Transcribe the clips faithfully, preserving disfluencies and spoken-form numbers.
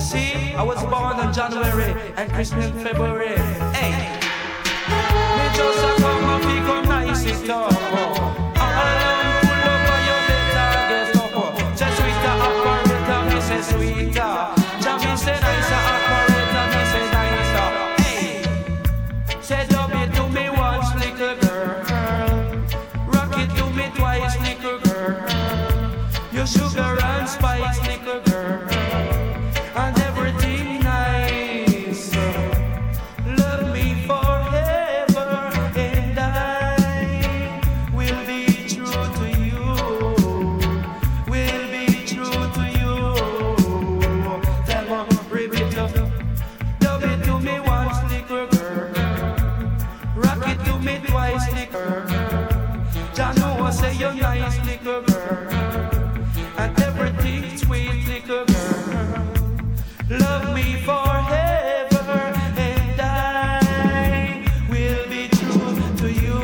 see, I was born in January and Christmas in February. Hey, me just a come and pick up nice it up. Alone pull up on your better guess up. Say sweeter operator, me say sweeter. Jah me say nicer operator, me say nicer. Hey, say dub it to me once, little girl. Rock it to me twice, little girl. Your sugar and spice, little girl. And everything nice. Love me forever, and I will be true to you. Will be true to you. Tell me, repeat up. Dub it to me once, little girl. Rock it to me twice, little girl. Jah know I say you're nice, little girl. And everything sweet, little girl. Love me forever, and I will be true to you.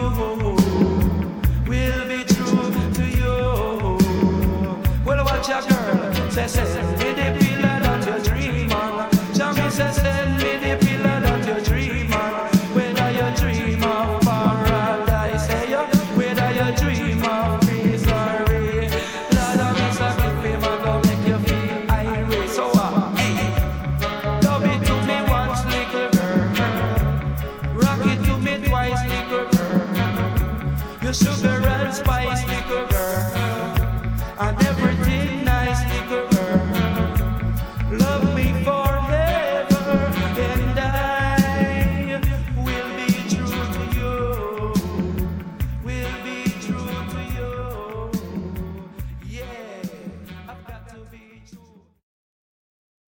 Will be true to you. Well, watch your girl. Say, say, say,